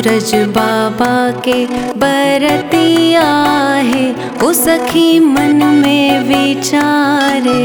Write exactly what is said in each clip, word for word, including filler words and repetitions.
सूरज बाबा के बरतिया है, ओ सखी मन में विचारे।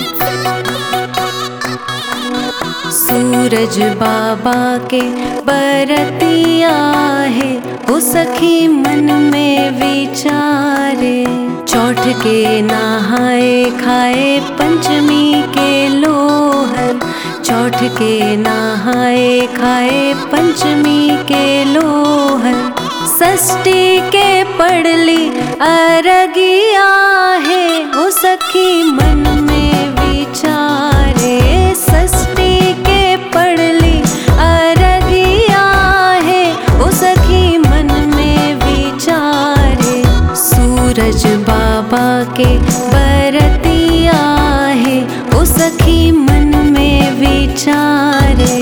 सूरज बाबा के बरतिया है, ओ सखी मन में विचारे। चौठ के नहाए खाए पंचमी के लोहर, चौठ के नहाए खाए पंचमी के लोहर। षष्ठी के पड़ली अरगिया है, ओ सखी मन में विचारे। षष्ठी के पड़ली अरगिया है, ओ सखी मन में विचारे। सूरज बाबा के बरतिया है, ओ सखी मन में विचारे।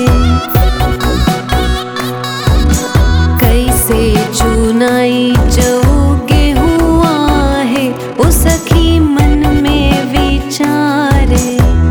कैसे चुनाई जऊ गेहुआ है, ओ सखी मन में विचारे।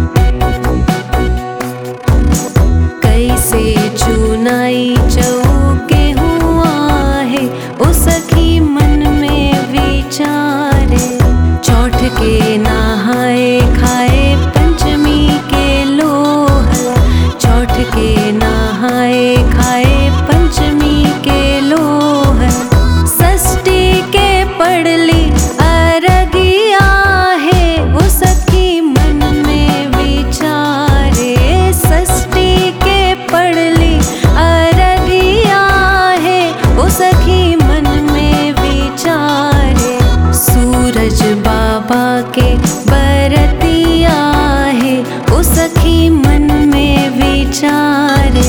कैसे चुनाई जऊ गेहुआ है, ओ सखी मन में विचारे। चौठ के नहाए खाए पंचमी के लोहर, चौठ के नहाए खाए पंचमी के लोहर। षष्ठी के पड़ली अरगिया है, ओ सखी मन में विचारे। षष्ठी के पड़ली अरगिया है, ओ सखी मन में विचारे। सूरज बाबा के बरतिया है, ओ सखी मन में विचारे।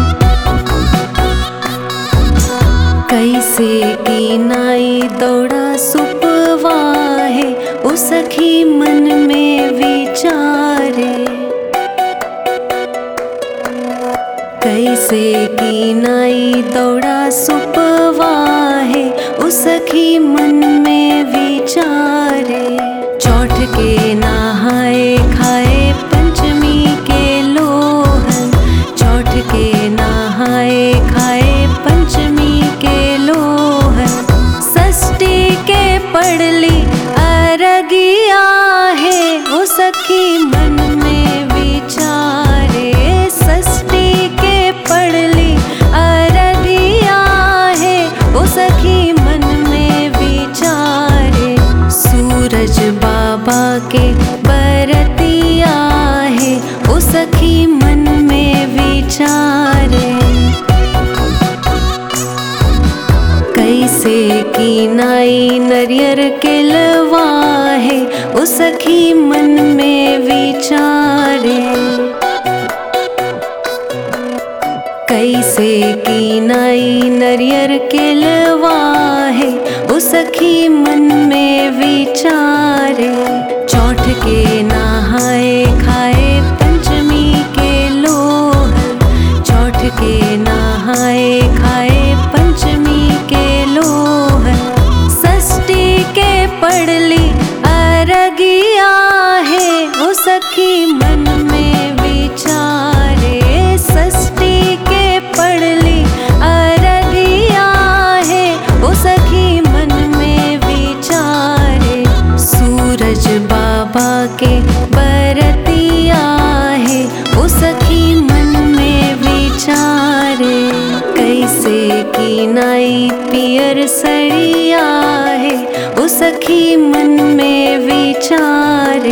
कैसे की नाई दौड़ा सुपवा है, ओ सखी मन में विचारे। कैसे की नाई दौड़ा सुपवा है, ओ सखी मन में विचारे। चौठ के नहाए खाए पंचमी के लोहर, चौठ के नहाए खाए पंचमी के लोहर। षष्ठी के पड़ली अरगिया है, ओ सखी मन में विचारे। षष्ठी के पड़ली अरगिया है, ओ सखी मन में विचारे। सूरज बाबा के बरतिया है, ओ सखी मन में विचारे। कैसे की नाई नरियर के लवा है, ओ सखी मन में विचारे। कैसे की नाई नरियर के लवा है, ओ सखी मन में विचारे। चौठ के नहाए खाए पंचमी के लोहर, चौठ के नहाए खाए पंचमी के लोहर। षष्ठी के पड़ली अरगिया है, ओ सखी मन में विचारे। षष्ठी के पड़ली अरगिया है, ओ सखी मन में विचारे। सूरज बाबा के बरतिया है, ओ सखी मन में विचारे। कैसे की नाई पियर सड़िया है, ओ सखी मन में विचारे।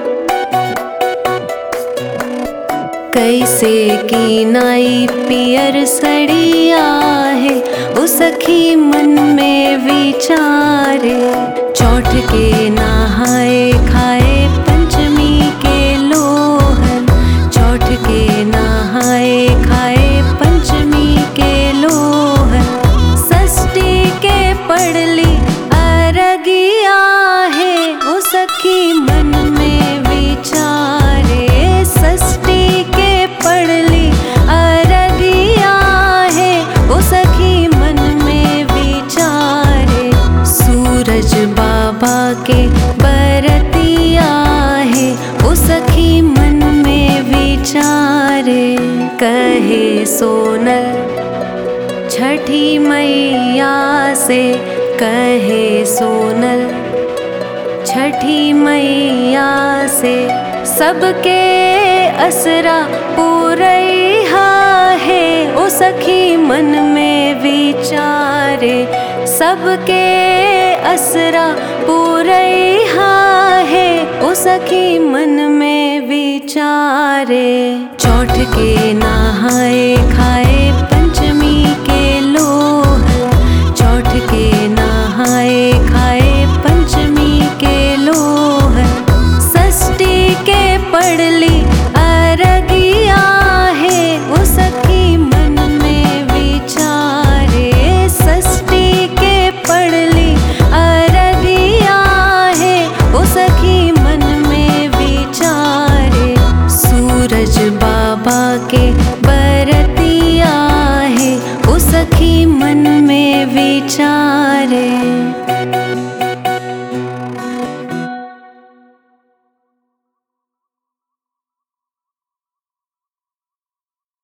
कैसे की नाई पियर सड़िया है, ओ सखी मन में विचारे। चौठ के नहाए खाए पंचमी के लोहर, चौठ के नहाए खाए पंचमी के लोहर। षष्ठी के पड़ली अरगिया है, ओ सखी मन में विचारे। षष्ठी के पड़ली अरगिया है, ओ सखी मन में विचारे। सूरज बाबा के बरतिया है, ओ सखी मन में विचारे। कहे सोनल छठी छठी मैया से कहे सोनल, छठी मैया से सबके असरा पूरैहा है। ओ सखी मन में विचारे सबके असरा पूरैहा है। ओ सखी मन में विचारे चौठ के नहाए खाए पंचमी के लोहर, चौठ के नहाए खाए पंचमी के लोहर, षष्ठी के पड़ली अरगिया है। ओ सखी मन में विचारे षष्ठी के पड़ली अरगिया है। ओ सखी मन में विचारे सूरज बाबा के बरतिया है। ओ सखी मन में विचारे।